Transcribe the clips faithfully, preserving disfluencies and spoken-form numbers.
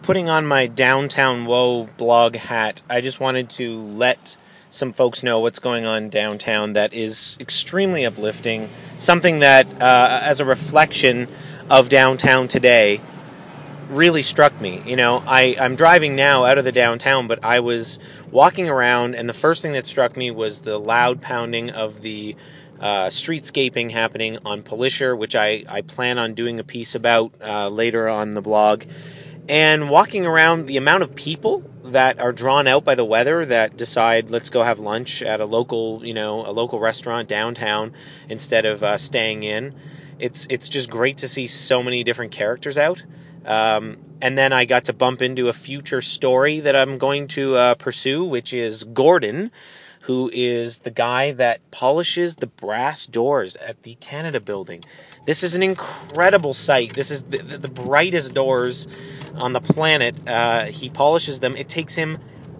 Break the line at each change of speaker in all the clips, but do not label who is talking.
putting on my Downtown Woe blog hat, I just wanted to let some folks know what's going on downtown that is extremely uplifting. Something that, uh, as a reflection of downtown today, really struck me. You know, I, I'm driving now out of the downtown, but I was walking around, and the first thing that struck me was the loud pounding of the uh, streetscaping happening on Polisher, which I, I plan on doing a piece about uh, later on the blog. And walking around, the amount of people that are drawn out by the weather that decide, let's go have lunch at a local, you know, a local restaurant downtown instead of uh, staying in. It's it's just great to see so many different characters out. Um, and then I got to bump into a future story that I'm going to uh, pursue, which is Gordon, who is the guy that polishes the brass doors at the Canada Building. This is an incredible sight. This is the, the, the brightest doors on the planet. Uh, he polishes them. It takes him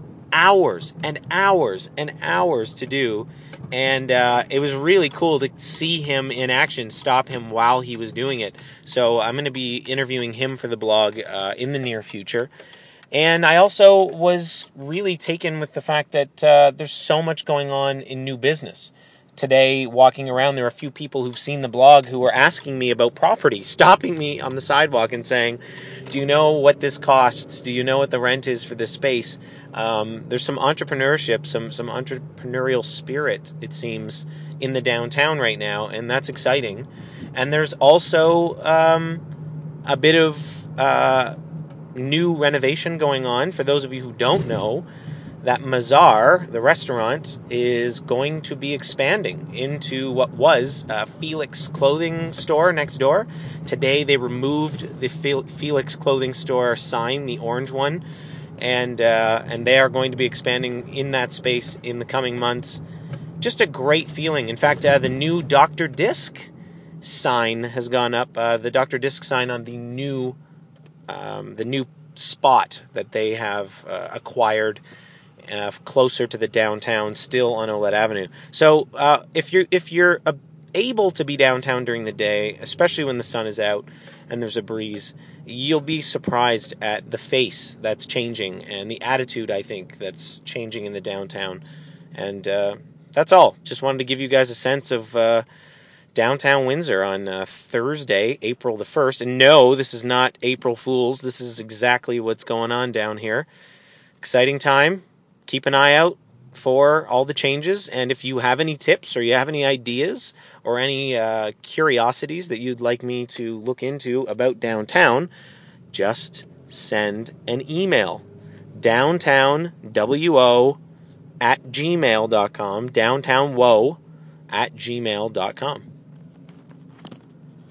hours and hours and hours to do. And uh, it was really cool to see him in action, stop him while he was doing it. So I'm going to be interviewing him for the blog uh, in the near future. And I also was really taken with the fact that uh, there's so much going on in new business. Today, walking around, there are a few people who've seen the blog who were asking me about property, stopping me on the sidewalk and saying, do you know what this costs? Do you know what the rent is for this space? Um, there's some entrepreneurship, some some entrepreneurial spirit, it seems, in the downtown right now, and that's exciting. And there's also um, a bit of uh, new renovation going on. For those of you who don't know, that Mazar, the restaurant, is going to be expanding into what was a Felix clothing store next door. Today they removed the Felix clothing store sign, the orange one, and uh, and they are going to be expanding in that space in the coming months. Just a great feeling. In fact, uh, the new Doctor Disc sign has gone up. Uh, the Doctor Disc sign on the new um, the new spot that they have uh, acquired. Uh, closer to the downtown, still on Olette Avenue. So uh, if you're if you're uh, able to be downtown during the day, especially when the sun is out and there's a breeze, you'll be surprised at the face that's changing and the attitude, I think, that's changing in the downtown. And uh, that's all. Just wanted to give you guys a sense of uh, downtown Windsor on uh, Thursday, April the first. And no, this is not April Fool's. This is exactly what's going on down here. Exciting time. Keep an eye out for all the changes, and if you have any tips or you have any ideas or any uh, curiosities that you'd like me to look into about downtown, just send an email. downtownwo at gmail dot com. downtownwo at gmail dot com.